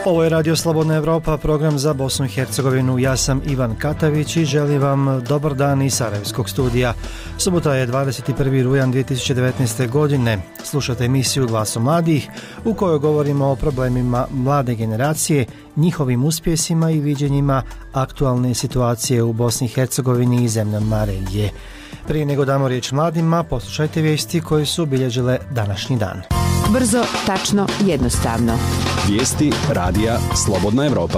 Ovo je Radio Slobodna Evropa, program za Bosnu i Hercegovinu. Ja sam Ivan Katavić i želim vam dobar dan iz Sarajevskog studija. Subota je 21. rujan 2019. godine. Slušate emisiju Glaso mladih u kojoj govorimo o problemima mlade generacije, njihovim uspjesima i viđenjima aktualne situacije u Bosni i Hercegovini i zemljama regije. Prije nego damo riječ mladima, poslušajte vijesti koje su obilježile današnji dan. Brzo, tačno, jednostavno. Vijesti radija Slobodna Evropa.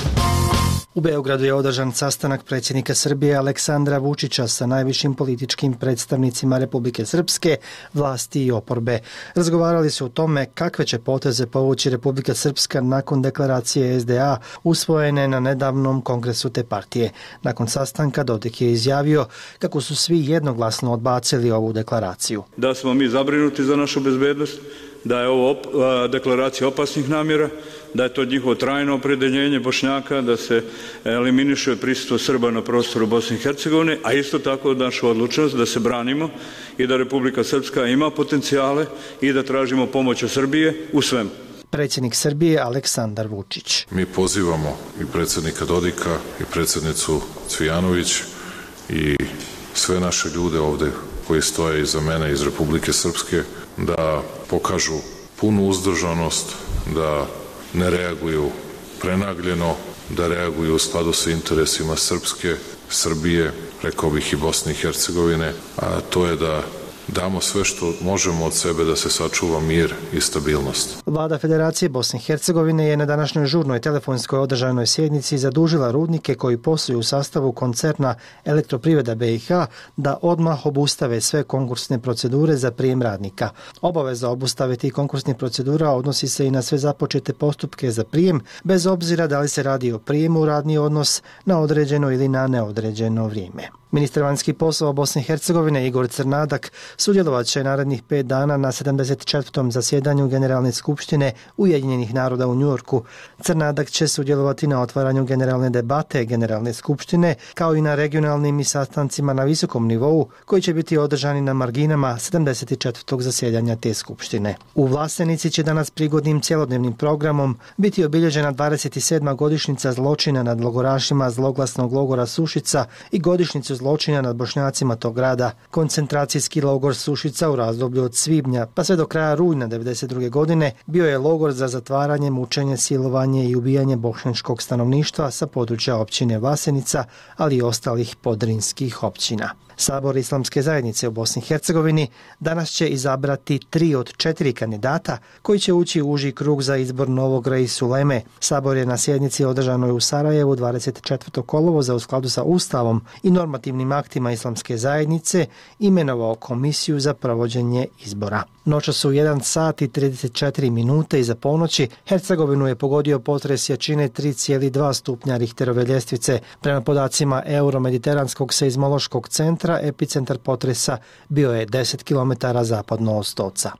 U Beogradu je održan sastanak predsjednika Srbije Aleksandra Vučića sa najvišim političkim predstavnicima Republike Srpske, vlasti i oporbe. Razgovarali su o tome kakve će poteze povući Republika Srpska nakon deklaracije SDA usvojene na nedavnom kongresu te partije. Nakon sastanka Dodik je izjavio kako su svi jednoglasno odbacili ovu deklaraciju. Da smo mi zabrinuti za našu bezbednost, da je ovo deklaracija opasnih namjera, da je to njihovo trajno opredjeljenje Bošnjaka, da se eliminiše prisustvo Srba na prostoru Bosne i Hercegovine, a isto tako našu odlučnost da se branimo i da Republika Srpska ima potencijale i da tražimo pomoć od Srbije u svemu. Predsjednik Srbije Aleksandar Vučić. Mi pozivamo i predsjednika Dodika i predsjednicu Cvijanović i sve naše ljude ovdje koji stoje iza mene iz Republike Srpske da pokažu punu uzdržanost, da ne reaguju prenagljeno, da reaguju u skladu sa interesima Srpske, Srbije, rekao bih i Bosne i Hercegovine, a to je da damo sve što možemo od sebe da se sačuva mir i stabilnost. Vlada Federacije Bosne i Hercegovine je na današnjoj žurnoj telefonskoj održanoj sjednici zadužila rudnike koji posluju u sastavu koncerna Elektroprivreda BiH da odmah obustave sve konkursne procedure za prijem radnika. Obaveza obustave tih konkursnih procedura odnosi se i na sve započete postupke za prijem, bez obzira da li se radi o prijemu u radni odnos na određeno ili na neodređeno vrijeme. Ministar vanjskih poslova Bosne i Hercegovine Igor Crnadak sudjelovat će narednih 5 dana na 74. zasjedanju Generalne skupštine Ujedinjenih naroda u Njujorku. Crnadak će sudjelovati na otvaranju generalne debate Generalne skupštine, kao i na regionalnim i sastancima na visokom nivou, koji će biti održani na marginama 74. zasjedanja te skupštine. U Vlasenici će danas prigodnim cjelodnevnim programom biti obilježena 27. godišnjica zločina nad logorašima zloglasnog logora Sušica i godišnjicu zločina nad Bošnjacima tog grada. Koncentracijski logor Sušica u razdoblju od svibnja pa sve do kraja rujna 1992. godine bio je logor za zatvaranje, mučenje, silovanje i ubijanje bošnjačkog stanovništva sa područja općine Vlasenica, ali i ostalih podrinskih općina. Sabor Islamske zajednice u Bosni i Hercegovini danas će izabrati 3 od 4 kandidata koji će ući u uži krug za izbor novog Reis Uleme. Sabor je na sjednici održanoj u Sarajevu 24. kolovoza u skladu sa Ustavom i normativnim aktima Islamske zajednice imenovao komisiju za provođenje izbora. Noćas u 1 sat i 34 minute iza ponoći Hercegovinu je pogodio potres jačine 3,2 stupnja Richterove ljestvice. Prema podacima Euromediteranskog seizmološkog centra, epicentar potresa bio je 10 km zapadno od Stoca.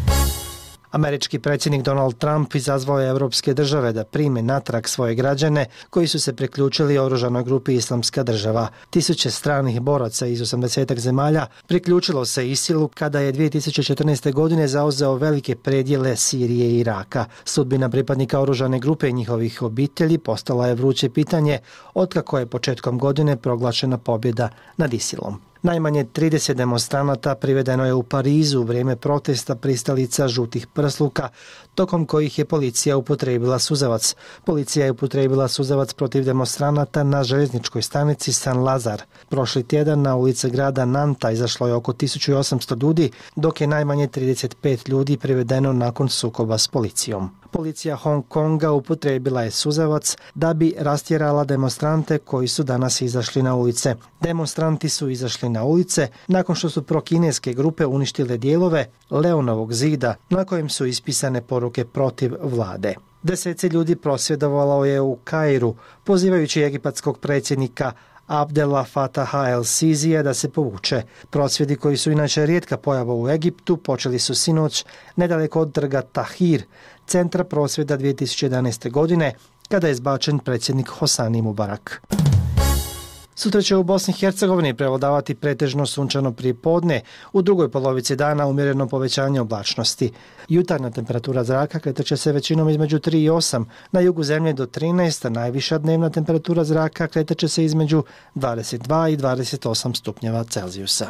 Američki predsjednik Donald Trump izazvao je evropske države da prime natrag svoje građane koji su se priključili oružanoj grupi Islamska država. Tisuće stranih boraca iz 80 zemalja priključilo se ISIL-u kada je 2014. godine zauzeo velike predjele Sirije i Iraka. Sudbina pripadnika oružane grupe i njihovih obitelji postala je vruće pitanje otkako je početkom godine proglašena pobjeda nad ISIL-om. Najmanje 30 demonstranata privedeno je u Parizu u vrijeme protesta pristalica žutih prsluka, tokom kojih je policija upotrijebila suzavac. Policija je upotrijebila suzavac protiv demonstranata na željezničkoj stanici San Lazar. Prošli tjedan na ulice grada Nanta izašlo je oko 1800 ljudi, dok je najmanje 35 ljudi privedeno nakon sukoba s policijom. Policija Hong Konga upotrijebila je suzavac da bi rastjerala demonstrante koji su danas izašli na ulice. Demonstranti su izašli na ulice nakon što su prokineske grupe uništile dijelove Leonovog zida na kojem su ispisane poruke protiv vlade. Deseci ljudi prosvjedovalo je u Kairu, pozivajući egipatskog predsjednika Abdela Fataha el-Sizija da se povuče. Prosvjedi koji su inače rijetka pojava u Egiptu počeli su sinoć nedaleko od trga Tahrir, centra prosvjeda 2011. godine, kada je zbačen predsjednik Hosni Mubarak. Sutra će u Bosni i Hercegovini prevladavati pretežno sunčano prijepodne, u drugoj polovici dana umjereno povećanje oblačnosti. Jutarnja temperatura zraka kretat će se većinom između 3 i 8, na jugu zemlje do 13, a najviša dnevna temperatura zraka kretat će se između 22 i 28 stupnjeva Celzijusa.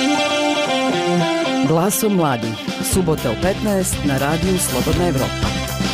Glasom mladih. Subota u 15 na radiju Slobodna Evropa.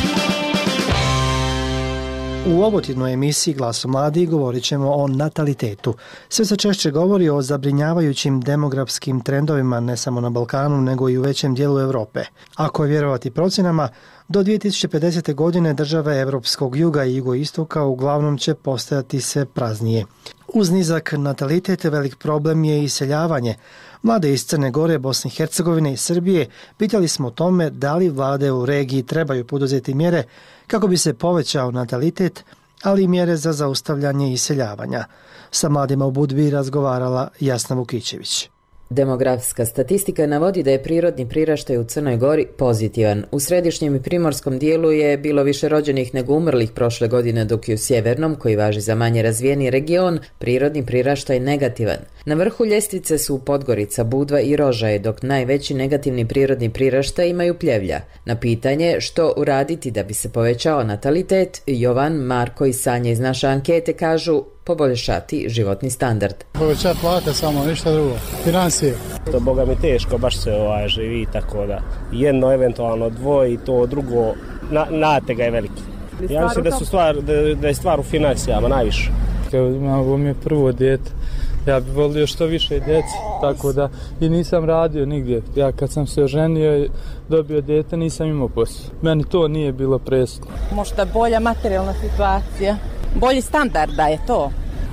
U ovotjednoj emisiji Glasom mladih govorit ćemo o natalitetu. Sve se češće govori o zabrinjavajućim demografskim trendovima ne samo na Balkanu, nego i u većem dijelu Europe. Ako je vjerovati procjenama, do 2050. godine države Evropskog juga i jugoistoka uglavnom će postajati sve praznije. Uz nizak natalitet velik problem je iseljavanje. Mlade iz Crne Gore, Bosne i Hercegovine i Srbije pitali smo o tome da li vlade u regiji trebaju poduzeti mjere kako bi se povećao natalitet, ali i mjere za zaustavljanje iseljavanja. Sa mladima u Budvi razgovarala Jasna Vukićević. Demografska statistika navodi da je prirodni priraštaj u Crnoj Gori pozitivan. U središnjem i primorskom dijelu je bilo više rođenih nego umrlih prošle godine, dok je u sjevernom, koji važi za manje razvijeni region, prirodni priraštaj negativan. Na vrhu ljestvice su Podgorica, Budva i Rožaje, dok najveći negativni prirodni priraštaj imaju Pljevlja. Na pitanje što uraditi da bi se povećao natalitet, Jovan, Marko i Sanja iz naše ankete kažu poboljšati životni standard. Povećati plate samo, ništa drugo. Financije. To boga mi teško baš se živi, tako da jedno, eventualno dvoje i to drugo, natega je veliki. Ja mislim da je stvar u financijama najviše. Ovo mi je prvo dijete. Ja bih volio što više djece, tako da i nisam radio nigdje. Ja kad sam se oženio i dobio dijete nisam imao posao. Meni to nije bilo presudno. Možda bolja materijalna situacija, bolji standard da je to.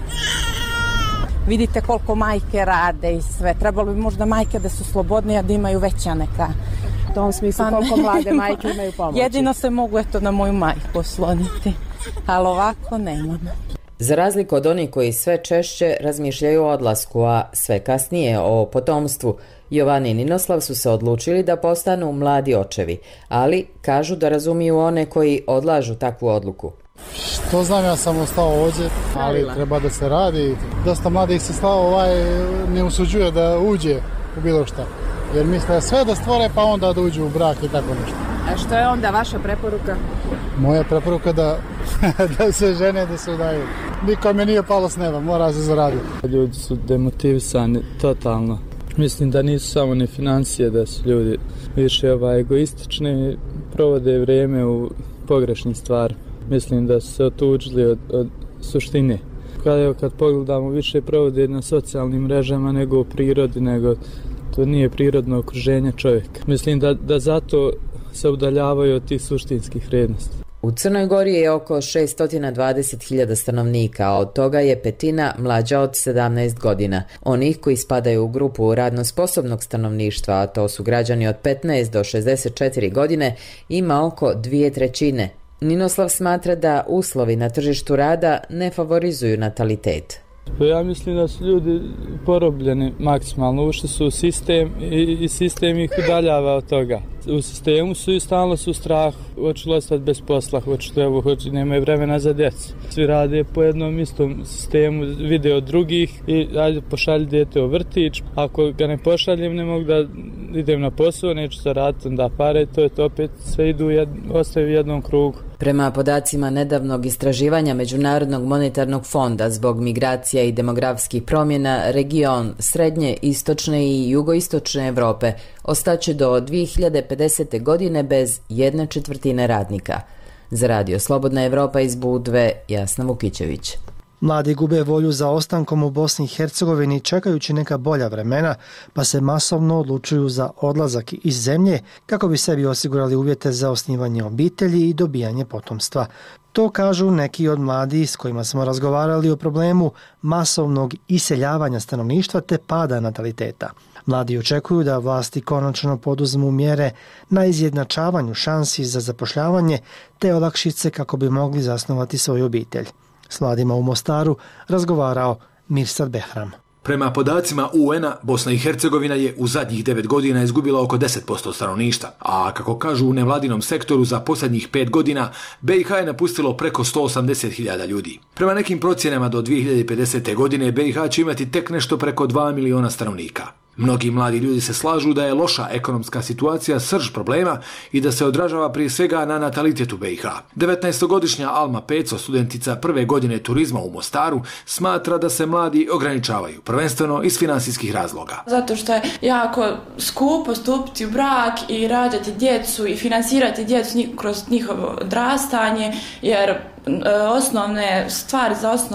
Vidite koliko majke rade i sve. Trebalo bi možda majke da su slobodnije, da imaju veća neka. U tom smislu koliko mlade majke imaju pomoći. Jedino se mogu na moju majku osloniti, ali ovako nemam. Za razliku od onih koji sve češće razmišljaju o odlasku, a sve kasnije o potomstvu, Jovan i Ninoslav su se odlučili da postanu mladi očevi, ali kažu da razumiju one koji odlažu takvu odluku. Što znam, ja sam ostao ovdje, ali treba da se radi. Dosta mladih se ne usuđuje da uđe u bilo šta, jer misle sve da stvore pa onda da uđu u brak i tako nešto. A što je onda vaša preporuka? Moja preporuka da se žene, da se udaju. Nikome nije palo s neba, mora se zaraditi. Ljudi su demotivisani totalno. Mislim da nisu samo ni financije, da su ljudi više egoistični, provode vrijeme u pogrešnim stvarima. Mislim da su se otuđili od suštine. Kad pogledamo, više provode na socijalnim mrežama nego u prirodi, nego to nije prirodno okruženje čovjeka. Mislim da zato se udaljavaju od tih suštinskih vrijednosti. U Crnoj Gori je oko 620.000 stanovnika, a od toga je petina mlađa od 17 godina. Onih koji spadaju u grupu radno sposobnog stanovništva, a to su građani od 15 do 64 godine, ima oko 2/3. Ninoslav smatra da uslovi na tržištu rada ne favorizuju natalitet. Ja mislim da su ljudi porobljeni maksimalno, ušli su u sistem i sistem ih udaljava od toga. U sistemu su i stalno su u strahu, hoću ostati bez posla, nemaju vremena za djecu. Svi rade po jednom istom sistemu, vide od drugih i ajde pošalji dijete u vrtić. Ako ga ne pošaljem, ne mogu da idem na posao, neću zaraditi, onda pare, to je to opet sve ostaju u jednom krugu. Prema podacima nedavnog istraživanja Međunarodnog monetarnog fonda zbog migracija i demografskih promjena, region srednje, istočne i jugoistočne Europe ostaće do 2050. godine bez 1/4 radnika. Za Radio Slobodna Evropa iz Budve, Jasna Vukićević. Mladi gube volju za ostankom u Bosni i Hercegovini čekajući neka bolja vremena, pa se masovno odlučuju za odlazak iz zemlje kako bi sebi osigurali uvjete za osnivanje obitelji i dobijanje potomstva. To kažu neki od mladih s kojima smo razgovarali o problemu masovnog iseljavanja stanovništva te pada nataliteta. Mladi očekuju da vlasti konačno poduzmu mjere na izjednačavanju šansi za zapošljavanje te olakšice kako bi mogli zasnovati svoju obitelj. S mladima u Mostaru razgovarao Mirsad Behram. Prema podacima UN-a, Bosna i Hercegovina je u zadnjih 9 godina izgubila oko 10% stanovništva, a kako kažu u nevladinom sektoru, za posljednjih 5 godina BiH je napustilo preko 180.000 ljudi. Prema nekim procjenama do 2050. godine BiH će imati tek nešto preko 2 miliona stanovnika. Mnogi mladi ljudi se slažu da je loša ekonomska situacija srž problema i da se odražava prije svega na natalitetu BiH. 19-godišnja Alma Peco, studentica prve godine turizma u Mostaru, smatra da se mladi ograničavaju, prvenstveno iz finansijskih razloga. Zato što je jako skupo stupiti u brak i rađati djecu i finansirati djecu kroz njihovo odrastanje, jer osnovne stvari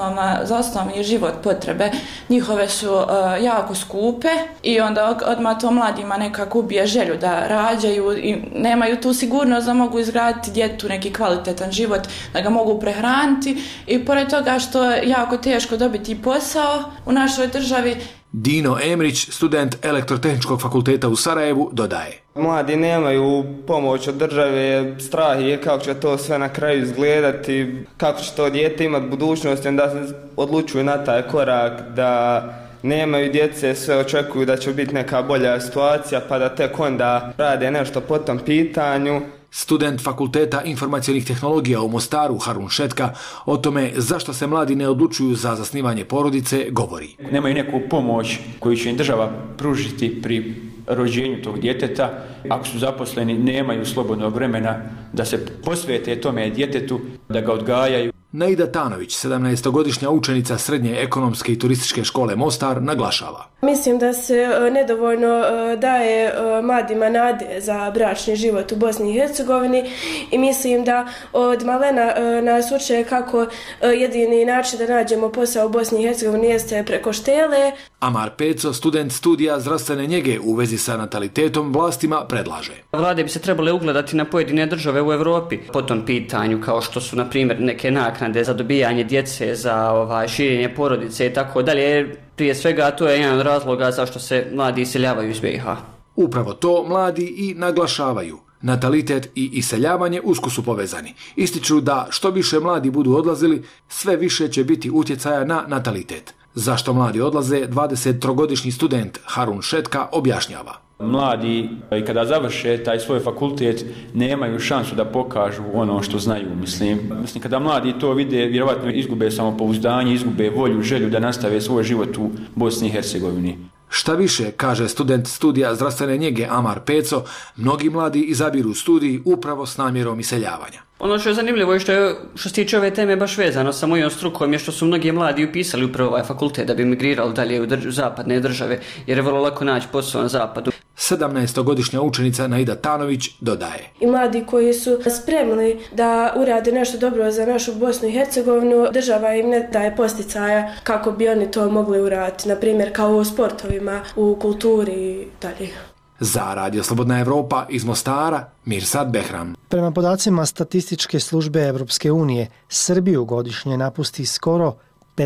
za osnovni život, potrebe njihove su jako skupe i onda odmah to mladima nekako ubije želju da rađaju i nemaju tu sigurnost da mogu izgraditi djetetu neki kvalitetan život, da ga mogu prehraniti i pored toga što je jako teško dobiti posao u našoj državi. Dino Emrić, student Elektrotehničkog fakulteta u Sarajevu, dodaje: Mladi nemaju pomoć od države, strah je kako će to sve na kraju izgledati, kako će to dijete imati budućnost, onda se odlučuju na taj korak da nemaju djece, sve očekuju da će biti neka bolja situacija pa da tek onda rade nešto po tom pitanju. Student Fakulteta informacionih tehnologija u Mostaru, Harun Šetka, o tome zašto se mladi ne odlučuju za zasnivanje porodice govori. Nemaju neku pomoć koju će im država pružiti pri rođenju tog djeteta. Ako su zaposleni, nemaju slobodnog vremena da se posvete tome djetetu, da ga odgajaju. Naida Tanović, 17-godišnja učenica Srednje ekonomske i turističke škole Mostar, naglašava: Mislim da se nedovoljno daje mladima nade za bračni život u Bosni i Hercegovini i mislim da od malena nas uče kako jedini način da nađemo posao u Bosni i Hercegovini jeste preko štele. Amar Peco, student studija zdravstvene njege u vezi sa natalitetom, vlastima predlaže: Vlade bi se trebale ugledati na pojedine države u Evropi po tom pitanju, kao što su na primjer neke naknade za dobijanje djece, za širenje porodice i tako dalje. Prije svega to je jedan od razloga zašto se mladi iseljavaju iz BiH. Upravo to mladi i naglašavaju. Natalitet i iseljavanje usko su povezani. Ističu da što više mladi budu odlazili, sve više će biti utjecaja na natalitet. Zašto mladi odlaze, 23-godišnji student Harun Šetka objašnjava: Mladi, i kada završe taj svoj fakultet, nemaju šansu da pokažu ono što znaju. Mislim, kada mladi to vide, vjerovatno izgube samopouzdanje, izgube volju, želju da nastave svoj život u Bosni i Hercegovini. Šta više, kaže student studija zdravstvene njege Amar Peco, mnogi mladi izabiru studij upravo s namjerom iseljavanja. Ono što je zanimljivo i što se tiče ove teme baš vezano sa mojom strukom je što su mnogi mladi upisali upravo ovaj fakultet da bi migrirali dalje u zapadne države, jer je vrlo lako naći posao na zapadu. 17-godišnja učenica Naida Tanović dodaje: I mladi koji su spremni da urade nešto dobro za našu Bosnu i Hercegovinu, država im ne daje posticaja kako bi oni to mogli uraditi, na primjer kao u sportovima, u kulturi i dalje. Za Radio Slobodna Evropa iz Mostara, Mirsad Behram. Prema podacima statističke službe Evropske unije, Srbiju godišnje napusti skoro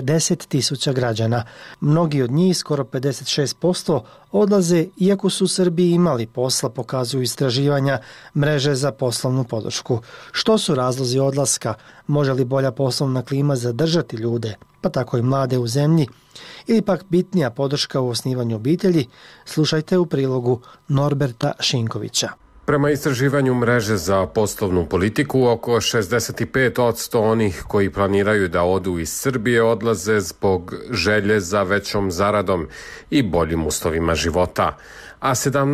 50.000 građana. Mnogi od njih, skoro 56%, odlaze iako su u Srbiji imali posla, pokazuju istraživanja mreže za poslovnu podršku. Što su razlozi odlaska? Može li bolja poslovna klima zadržati ljude, pa tako i mlade u zemlji? Ili pak bitnija podrška u osnivanju obitelji? Slušajte u prilogu Norberta Šinkovića. Prema istraživanju mreže za poslovnu politiku, oko 65% onih koji planiraju da odu iz Srbije odlaze zbog želje za većom zaradom i boljim uslovima života, a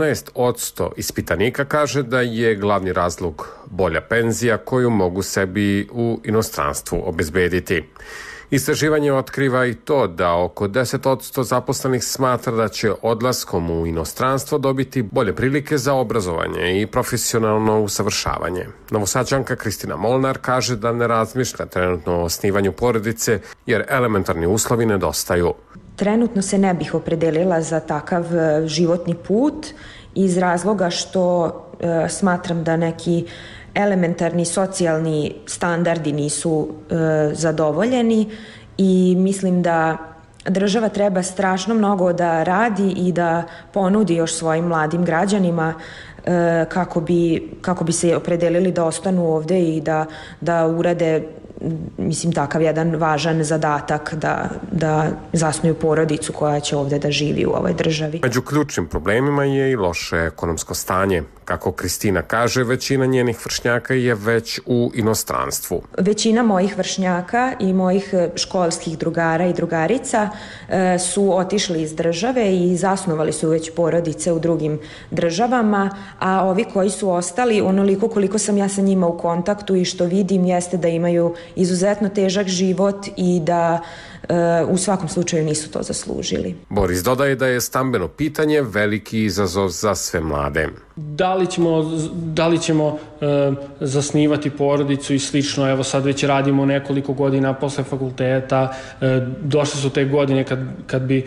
17% ispitanika kaže da je glavni razlog bolja penzija koju mogu sebi u inostranstvu obezbediti. Istraživanje otkriva i to da oko 10% zaposlenih smatra da će odlaskom u inostranstvo dobiti bolje prilike za obrazovanje i profesionalno usavršavanje. Novosađanka Kristina Molnar kaže da ne razmišlja trenutno o osnivanju porodice jer elementarni uslovi nedostaju. Trenutno se ne bih opredelila za takav životni put iz razloga što smatram da neki elementarni socijalni standardi nisu zadovoljeni i mislim da država treba strašno mnogo da radi i da ponudi još svojim mladim građanima kako bi se opredelili da ostanu ovde i da urade mislim, takav jedan važan zadatak da zasnuju porodicu koja će ovde da živi u ovoj državi. Među ključnim problemima je i loše ekonomsko stanje. Kako Kristina kaže, većina njenih vršnjaka je već u inostranstvu. Većina mojih vršnjaka i mojih školskih drugara i drugarica su otišli iz države i zasnovali su već porodice u drugim državama, a ovi koji su ostali, onoliko koliko sam ja sa njima u kontaktu i što vidim, jeste da imaju izuzetno težak život i da u svakom slučaju nisu to zaslužili. Boris dodaje da je stambeno pitanje veliki izazov za sve mlade. Da li ćemo zasnivati porodicu i slično, evo sad već radimo nekoliko godina posle fakulteta, došle su te godine kad bi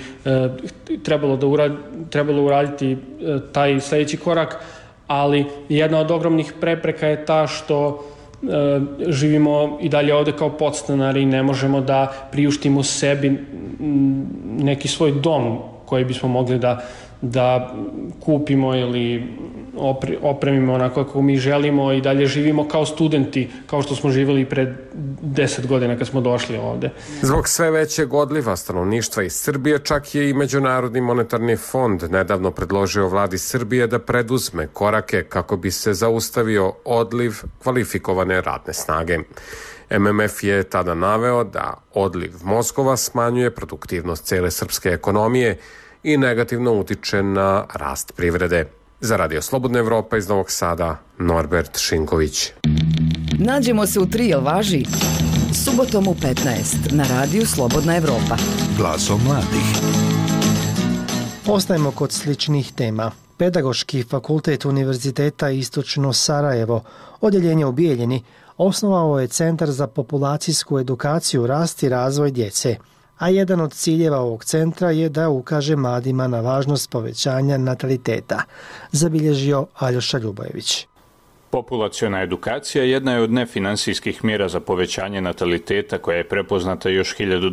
trebalo uraditi taj sledeći korak, ali jedna od ogromnih prepreka je ta što živimo i dalje ovde kao podstanari i ne možemo da priuštimo sebi neki svoj dom koji bismo mogli da kupimo ili opremimo onako kako mi želimo i dalje živimo kao studenti, kao što smo živjeli pred 10 godina kad smo došli ovde. Zbog sve većeg odliva stanovništva iz Srbije, čak je i Međunarodni monetarni fond nedavno predložio vladi Srbije da preduzme korake kako bi se zaustavio odliv kvalifikovane radne snage. MMF je tada naveo da odliv mozgova smanjuje produktivnost cele srpske ekonomije i negativno utiče na rast privrede. Za Radio Slobodna Evropa iz Novog Sada, Norbert Šinković. Nađemo se u 3, jel važi? Subotom u 15 na Radiju Slobodna Evropa. Glasom mladih. Ostajemo kod sličnih tema. Pedagoški fakultet Univerziteta Istočno Sarajevo, odjeljenje u Bijeljini, osnovao je Centar za populacijsku edukaciju, rast i razvoj djece. A jedan od ciljeva ovog centra je da ukaže mladima na važnost povećanja nataliteta, zabilježio Aljoša Ljubojević. Populaciona edukacija jedna je od nefinansijskih mjera za povećanje nataliteta koja je prepoznata još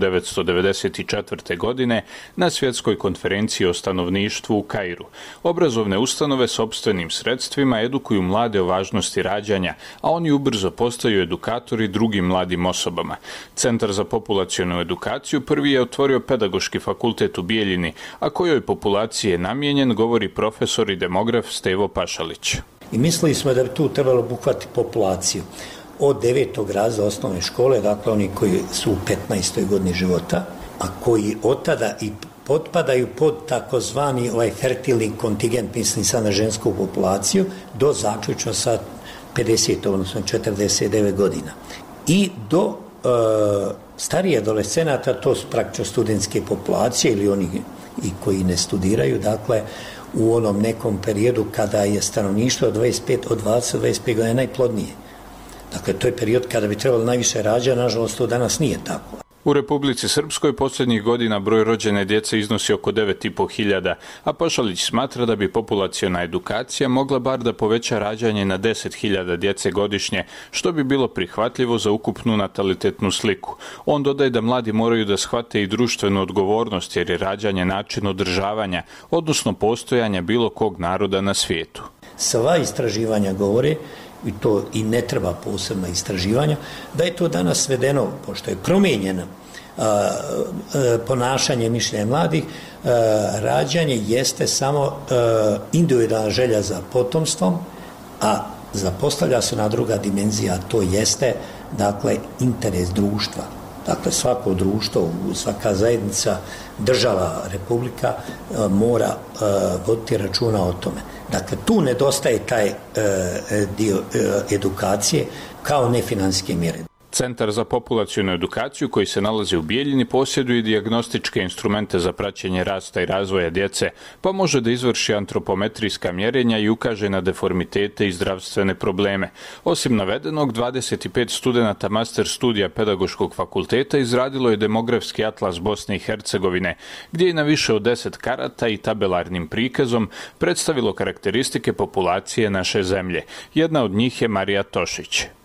1994. godine na svjetskoj konferenciji o stanovništvu u Kairu. Obrazovne ustanove sopstvenim sredstvima edukuju mlade o važnosti rađanja, a oni ubrzo postaju edukatori drugim mladim osobama. Centar za populacionu edukaciju prvi je otvorio Pedagoški fakultet u Bijeljini, a kojoj populaciji je namijenjen, govori profesor i demograf Stevo Pašalić. I mislili smo da bi tu trebalo obuhvatiti populaciju od 9. razreda osnovne škole, dakle oni koji su u 15. godini života, a koji od tada i potpadaju pod takozvani fertilni kontingent, mislim sad na žensku populaciju, do zaključno sa 50. odnosno 49 godina. I do starije adolescenata, to su praktično studentske populacije ili oni i koji ne studiraju, dakle u onom nekom periodu kada je stanovništvo od 20-25 godina najplodnije. Dakle, to je period kada bi trebalo najviše rađa, nažalost to danas nije tako. U Republici Srpskoj posljednjih godina broj rođene djece iznosi oko 9.500, a Pašalić smatra da bi populaciona edukacija mogla bar da poveća rađanje na 10.000 djece godišnje, što bi bilo prihvatljivo za ukupnu natalitetnu sliku. On dodaje da mladi moraju da shvate i društvenu odgovornost, jer je rađanje način održavanja, odnosno postojanja bilo kog naroda na svijetu. Sva istraživanja govore, i to i ne treba posebna istraživanja, da je to danas svedeno, pošto je promijenjeno ponašanje mišljenja mladih, rađanje jeste samo individualna želja za potomstvom, a zapostavlja se na druga dimenzija, to jeste, dakle, interes društva. Dakle, svako društvo, svaka zajednica, država, republika mora voditi računa o tome. Dakle, tu nedostaje taj dio edukacije kao nefinansijske mjere. Centar za populacionu edukaciju koji se nalazi u Bijeljini posjeduje dijagnostičke instrumente za praćenje rasta i razvoja djece, pa može da izvrši antropometrijska mjerenja i ukaže na deformitete i zdravstvene probleme. Osim navedenog, 25 studenata master studija Pedagoškog fakulteta izradilo je demografski atlas Bosne i Hercegovine, gdje je na više od 10 karata i tabelarnim prikazom predstavilo karakteristike populacije naše zemlje. Jedna od njih je Marija Tošić.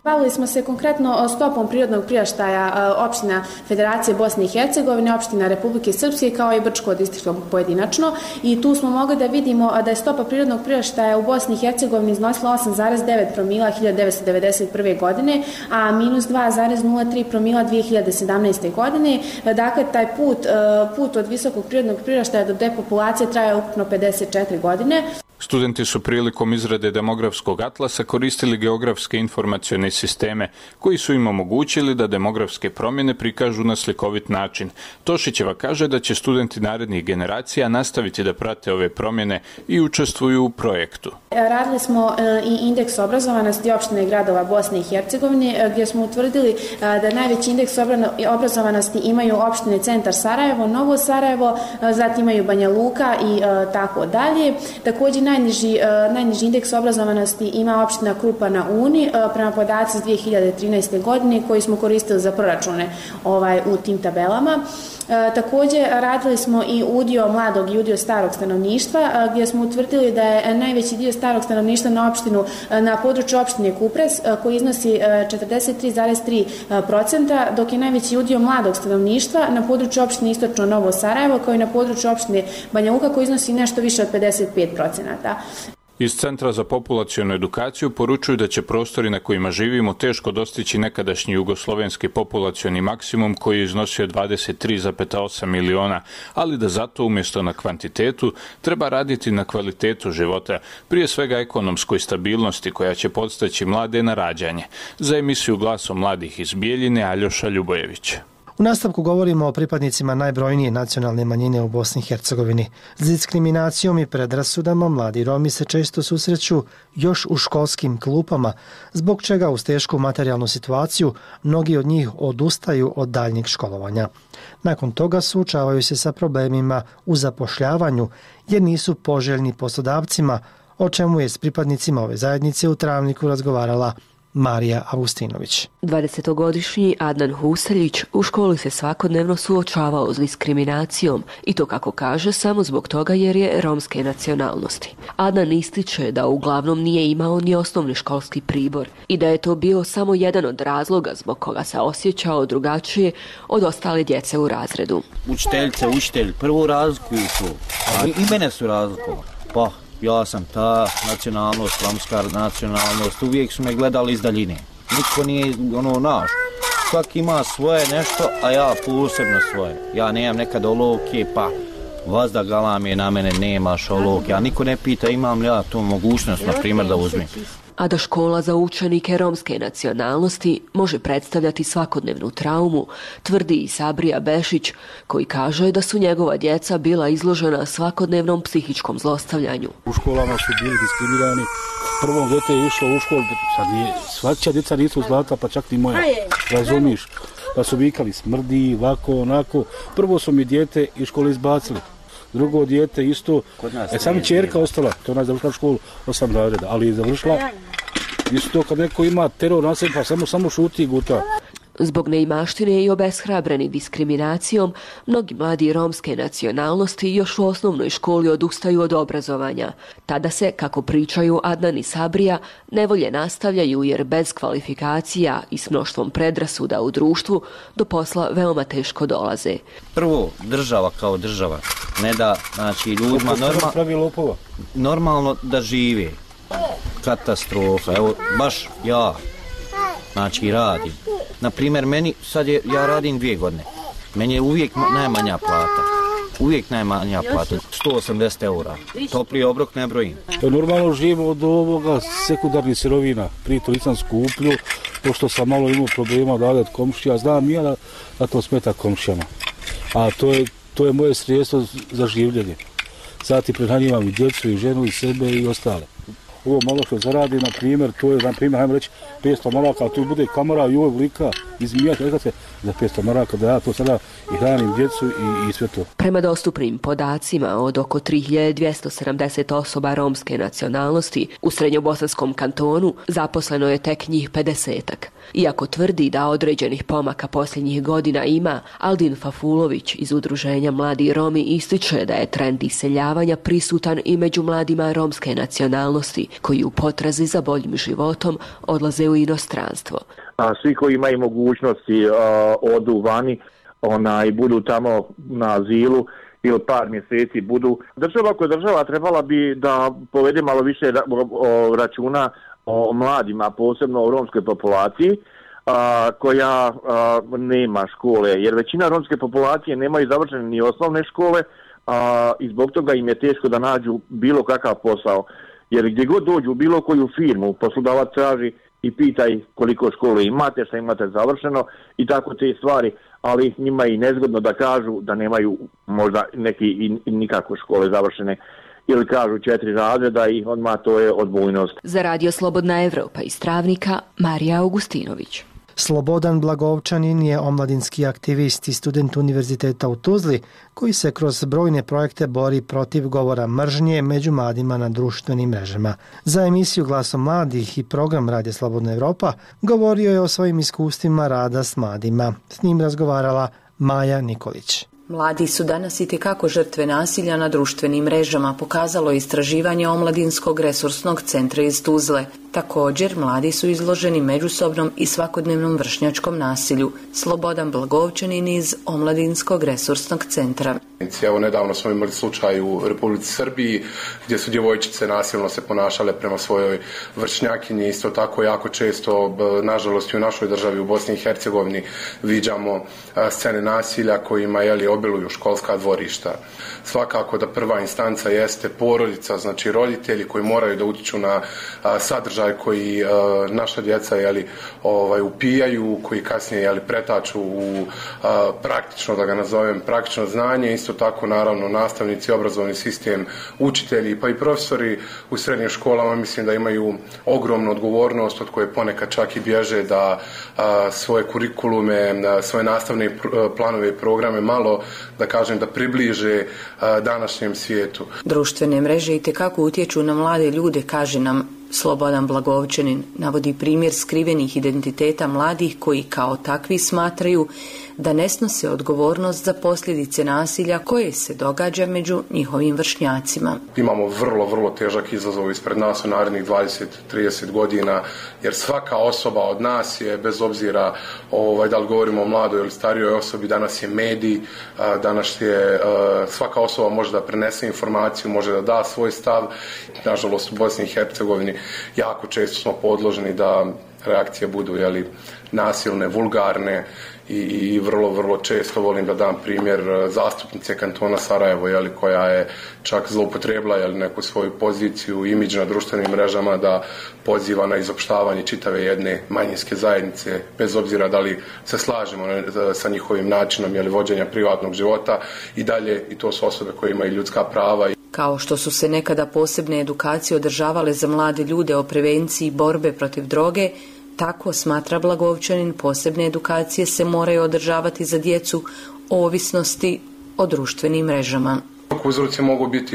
Bavili smo se konkretno stopom prirodnog priraštaja opština Federacije Bosne i Hercegovine, opština Republike Srpske kao i Brčko-distriktskog pojedinačno i tu smo mogli da vidimo da je stopa prirodnog priraštaja u Bosni i Hercegovini iznosila 8,9 promila 1991. godine, a minus 2,03 promila 2017. godine. Dakle, taj put od visokog prirodnog priraštaja do depopulacije traje ukupno 54 godine. Studenti su prilikom izrade demografskog atlasa koristili geografske informacione sisteme koji su im omogućili da demografske promjene prikažu na slikovit način. Tošićeva kaže da će studenti narednih generacija nastaviti da prate ove promjene i učestvuju u projektu. Radili smo i indeks obrazovanosti opština i gradova Bosne i Hercegovine gdje smo utvrdili da najveći indeks obrazovanosti imaju opštine Centar Sarajevo, Novo Sarajevo, zatim imaju Banja Luka i tako dalje. Također najniži indeks obrazovanosti ima opština Krupa na Uni prema podaci iz 2013. godine koji smo koristili za proračune u tim tabelama. Također radili smo i udio mladog i udio starog stanovništva gdje smo utvrdili da je najveći dio starog stanovništva na području opštine Kupres koji iznosi 43,3%, dok je najveći udio mladog stanovništva na području opštine Istočno Novo Sarajevo kao i na području opštine Banja Luka koji iznosi nešto više od 55%. Iz Centra za populacionu edukaciju poručuju da će prostori na kojima živimo teško dostići nekadašnji jugoslovenski populacioni maksimum koji je iznosio 23,8 miliona, ali da zato umjesto na kvantitetu treba raditi na kvalitetu života, prije svega ekonomskoj stabilnosti koja će podstaći mlade na rađanje. Za emisiju Glasom mladih iz Bijeljine Aljoša Ljubojević. U nastavku govorimo o pripadnicima najbrojnije nacionalne manjine u Bosni i Hercegovini. S diskriminacijom i predrasudama mladi Romi se često susreću još u školskim klupama, zbog čega uz tešku materijalnu situaciju mnogi od njih odustaju od daljnjeg školovanja. Nakon toga suočavaju se sa problemima u zapošljavanju jer nisu poželjni poslodavcima, o čemu je s pripadnicima ove zajednice u Travniku razgovarala Marija Avustinović. 20-godišnji Adnan Huseljić u školi se svakodnevno suočavao s diskriminacijom i to, kako kaže, samo zbog toga jer je romske nacionalnosti. Adnan ističe da uglavnom nije imao ni osnovni školski pribor i da je to bio samo jedan od razloga zbog koga se osjećao drugačije od ostale djece u razredu. Učitelj, prvo razlikuju to. I mene su razlikovali. Pa, ja sam ta nacionalnost, romska nacionalnost, uvijek su me gledali iz daljine. Niko nije naš. Svaki ima svoje nešto, a ja posebno svoje. Ja nemam nekad olovke, pa vazda galame na mene, nemaš olovke. A niko ne pita imam li ja tu mogućnost, na primjer, da uzmem. A da škola za učenike romske nacionalnosti može predstavljati svakodnevnu traumu, tvrdi i Sabrija Bešić, koji kaže da su njegova djeca bila izložena svakodnevnom psihičkom zlostavljanju. U školama su bili diskriminirani. Prvo dete je išlo u školu, sad svačija djeca nisu zlata, pa čak ni moja. Razumiš? Da su vikali smrdi, ovako, onako. Prvo su mi dijete iz škole izbacili. Drugo dijete isto, sam čerka ostala, to ona je završila školu 8 razreda, ali je završila isto kad neko ima teror na sebi, pa samo šuti i guta. Zbog neimaštine i obeshrabreni diskriminacijom, mnogi mladi romske nacionalnosti još u osnovnoj školi odustaju od obrazovanja. Tada se, kako pričaju Adnan i Sabrija, nevolje nastavljaju jer bez kvalifikacija i s mnoštvom predrasuda u društvu do posla veoma teško dolaze. Prvo, država kao država, ne da ljudima normalno da žive. Katastrofa, evo baš ja radim. Naprimjer, meni sad ja radim 2 godine. Meni je uvijek najmanja plata. 180 eura. Topli obrok ne brojim. Normalno živimo od ovoga sekundarnih sirovina. Prije to nisam skuplju, pošto sam malo imao problema davati komšija. Znam ja da to smeta komšijama. A to je moje sredstvo za življenje. Sad ti prehranjivam i djecu, i ženu, i sebe, i ostale. Ovo malo što zaradi, na primjer, to je, hajmo reći, 500 maraka, a tu bude kamera i ovo vlika, izmijati, rekate, za 500 maraka, da ja to sada i hranim djecu i sve to. Prema dostupnim podacima, od oko 3270 osoba romske nacionalnosti u Srednjobosanskom kantonu zaposleno je tek njih 50-ak. Iako tvrdi da određenih pomaka posljednjih godina ima, Aldin Fafulović iz Udruženja Mladi Romi ističe da je trend iseljavanja prisutan i među mladima romske nacionalnosti, koji u potrazi za boljim životom odlaze u inostranstvo. Svi koji imaju mogućnosti odu vani, i budu tamo na azilu ili par mjeseci budu. Država koja država trebala bi da povede malo više računa o mladima, posebno o romskoj populaciji, koja nema škole, jer većina romske populacije nemaju završene ni osnovne škole i zbog toga im je teško da nađu bilo kakav posao. Jer gdje god dođu u bilo koju firmu, poslodavac traži i pitaj koliko škole imate, šta imate završeno i tako te stvari, ali njima je i nezgodno da kažu da nemaju možda neki i nikakve škole završene ili kažu 4 razreda i odmah to je odbojnost. Za Radio Slobodna Evropa iz Travnika, Marija Augustinović. Slobodan Blagovčanin je omladinski aktivist i student Univerziteta u Tuzli koji se kroz brojne projekte bori protiv govora mržnje među mladima na društvenim mrežama. Za emisiju Glasom mladih i program Radio Slobodna Evropa govorio je o svojim iskustvima rada s mladima. S njim razgovarala Maja Nikolić. Mladi su danas itekako žrtve nasilja na društvenim mrežama, pokazalo je istraživanje Omladinskog resursnog centra iz Tuzle. Također, mladi su izloženi međusobnom i svakodnevnom vršnjačkom nasilju. Slobodan Blagovčanin iz Omladinskog resursnog centra. Evo, nedavno smo imali slučaj u Republici Srbiji gdje su djevojčice nasilno se ponašale prema svojoj vršnjakinji. Isto tako jako često, nažalost i u našoj državi u Bosni i Hercegovini, viđamo scene nasilja kojima obiluju školska dvorišta. Svakako da prva instanca jeste porodica, znači roditelji koji moraju da utiču na sadržaj koji naša djeca upijaju, koji kasnije pretaču u praktično, da ga nazovem, praktično znanje. Isto tako naravno nastavnici, obrazovni sistem, učitelji pa i profesori u srednjim školama mislim da imaju ogromnu odgovornost od koje ponekad čak i bježe da svoje kurikulume, svoje nastavne planove i programe malo, da kažem, da približe današnjem svijetu. Društvene mreže itekako utječu na mlade ljude, kaže nam Slobodan Blagovčanin. Navodi primjer skrivenih identiteta mladih koji kao takvi smatraju da ne snose odgovornost za posljedice nasilja koje se događa među njihovim vršnjacima. Imamo vrlo težak izazov ispred nas u narednih 20-30 godina, jer svaka osoba od nas je, bez obzira da li govorimo o mladoj ili starijoj osobi, danas je medij, danas je svaka osoba može da prenese informaciju, može da da svoj stav. Nažalost u Bosni i Hercegovini jako često smo podloženi da reakcije budu nasilne, vulgarne i vrlo često volim da dam primjer zastupnice kantona Sarajevo koja je čak zloupotrebila neku svoju poziciju, imidž na društvenim mrežama da poziva na izopštavanje čitave jedne manjinske zajednice, bez obzira da li se slažemo sa njihovim načinom vođenja privatnog života i dalje, i to su osobe koje imaju ljudska prava. Kao što su se nekada posebne edukacije održavale za mlade ljude o prevenciji borbe protiv droge, tako, smatra Blagovčanin, posebne edukacije se moraju održavati za djecu o ovisnosti o društvenim mrežama. Uzroci mogu biti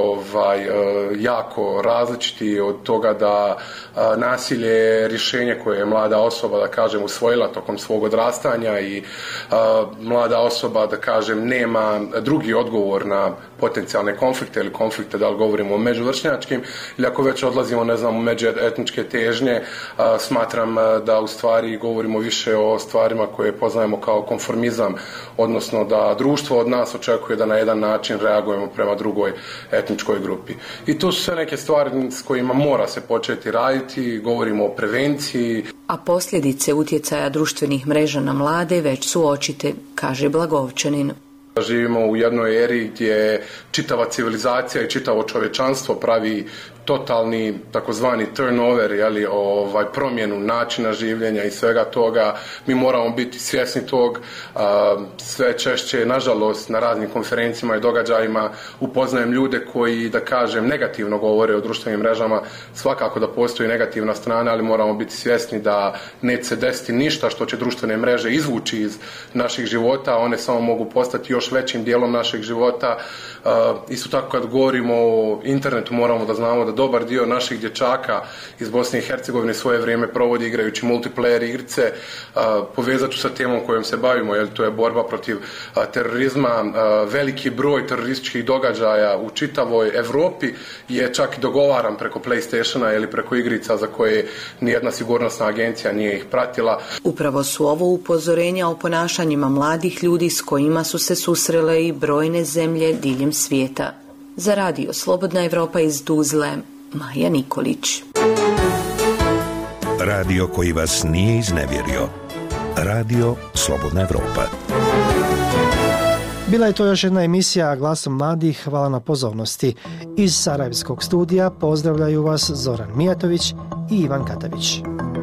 jako različiti, od toga da nasilje je rješenje koje je mlada osoba, da kažem, usvojila tokom svog odrastanja i mlada osoba, da kažem, nema drugi odgovor na potencijalne konflikte ili konflikte, da li govorimo o međuvršnjačkim ili ako već odlazimo, u međuetničke težnje, smatram da u stvari govorimo više o stvarima koje poznajemo kao konformizam, odnosno da društvo od nas očekuje da na jedan način reagujemo prema drugoj etničkoj grupi. I to su sve neke stvari s kojima mora se početi raditi, govorimo o prevenciji. A posljedice utjecaja društvenih mreža na mlade već su očite, kaže Blagovčanin. Živimo u jednoj eri gdje čitava civilizacija i čitavo čovječanstvo pravi totalni takozvani turnover, promjenu načina življenja i svega toga. Mi moramo biti svjesni tog. Sve češće, nažalost, na raznim konferencijama i događajima upoznajem ljude koji, da kažem, negativno govore o društvenim mrežama. Svakako da postoji negativna strana, ali moramo biti svjesni da neće se desiti ništa što će društvene mreže izvući iz naših života. One samo mogu postati još većim dijelom našeg života. Isto tako kad govorimo o internetu moramo da znamo da dobar dio naših dječaka iz Bosne i Hercegovine svoje vrijeme provodi igrajući multiplayer igrice. Povezat ću sa temom kojom se bavimo, jer to je borba protiv terorizma. Veliki broj terorističkih događaja u čitavoj Evropi je čak i dogovaran preko PlayStationa ili preko igrica za koje nijedna sigurnosna agencija nije ih pratila. Upravo su ovo upozorenja o ponašanjima mladih ljudi s kojima su se susrele i brojne zemlje diljem svijeta. Za radio Slobodna Evropa iz Tuzle, Maja Nikolić. Radio koji vas nije iznevjerio. Radio Slobodna Evropa. Bila je to još jedna emisija Glasom mladih. Hvala na pozornosti. Iz Sarajevskog studija pozdravljaju vas Zoran Mijatović i Ivan Katavić.